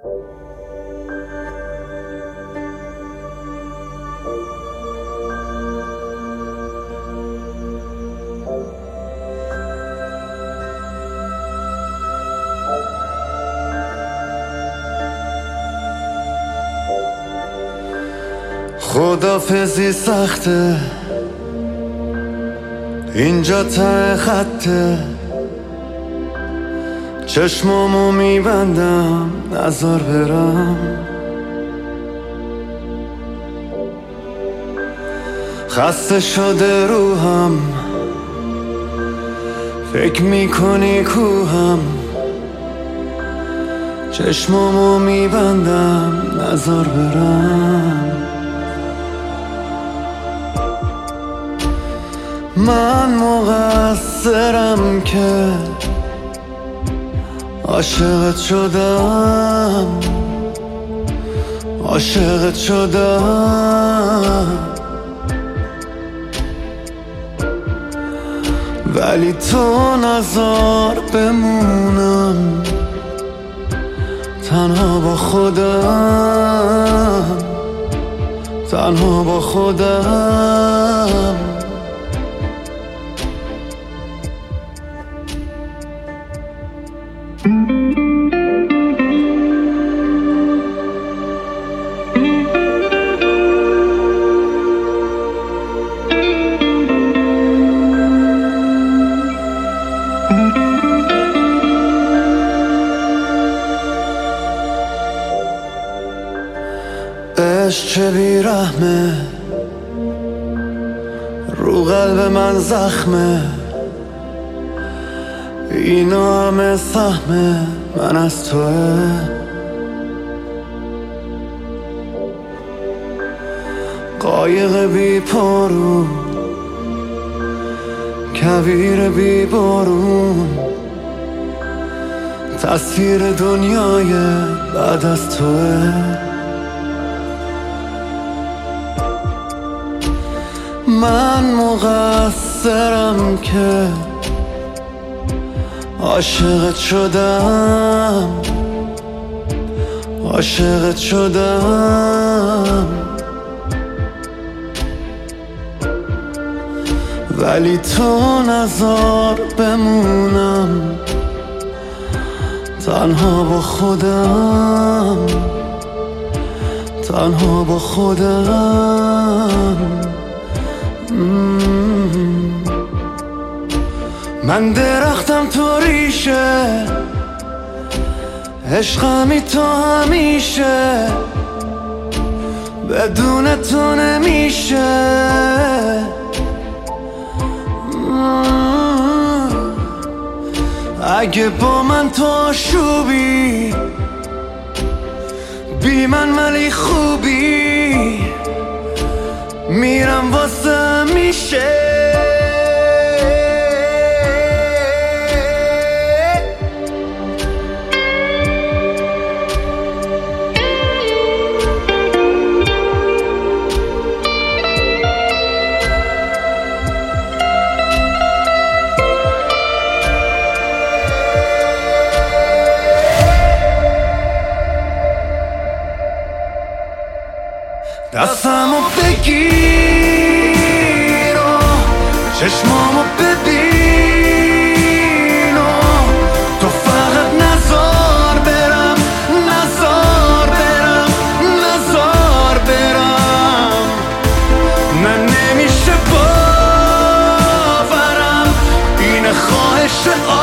خدافزی سخته، اینجا ته خطه، چشمامو میبندم نزار برم. خسته شده روحم، فکر میکنی کوهم، چشمامو میبندم نزار برم. من مقصرم که عاشقت شدم، عاشقت شدم، ولی تو نذار بمونم تنها با خودم، تنها با خودم. عشق چه بیرحمه، رو قلب من زخمه، اینا همه سهمه من از توه. قایق بی پارو، کویر بی بارون، تصویر دنیای بعد از توه. من مقصرم که عاشقت شدم، عاشقت شدم، ولی تو نذار بمونم تنها با خودم، تنها با خودم. من درختم تو ریشه، عشقمی تو همیشه، بدون تو نمیشه. اگه با من تو آشوبی، بی من ولی خوبی، میرم واسه میشه. دستمو بگیر و چشمامو ببین و تو فقط نزار برم، نزار برم، نزار برم. من نمیشه باورم این خواهش